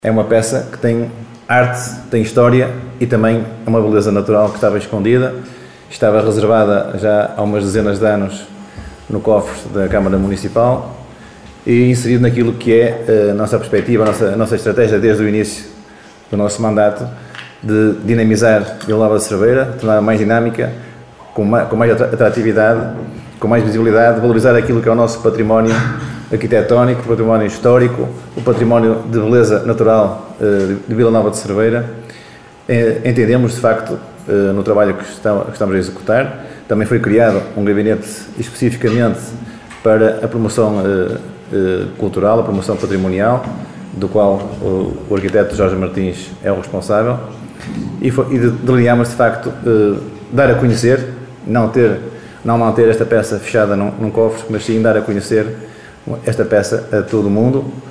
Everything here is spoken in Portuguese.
É uma peça que tem arte, tem história e também é uma beleza natural que estava escondida, estava reservada já há umas dezenas de anos no cofre da Câmara Municipal e inserido naquilo que é a nossa perspectiva, a nossa estratégia desde o início do nosso mandato de dinamizar Vila Nova de Cerveira, torná-la mais dinâmica, com mais atratividade, com mais visibilidade, valorizar aquilo que é o nosso património arquitetónico, o património histórico, o património de beleza natural de Vila Nova de Cerveira. Entendemos, de facto, no trabalho que estamos a executar, também foi criado um gabinete especificamente para a promoção cultural, a promoção patrimonial, do qual o arquiteto Jorge Martins é o responsável, e delineámos, de facto, dar a conhecer, não manter esta peça fechada num cofre, mas sim dar a conhecer esta peça a todo o mundo,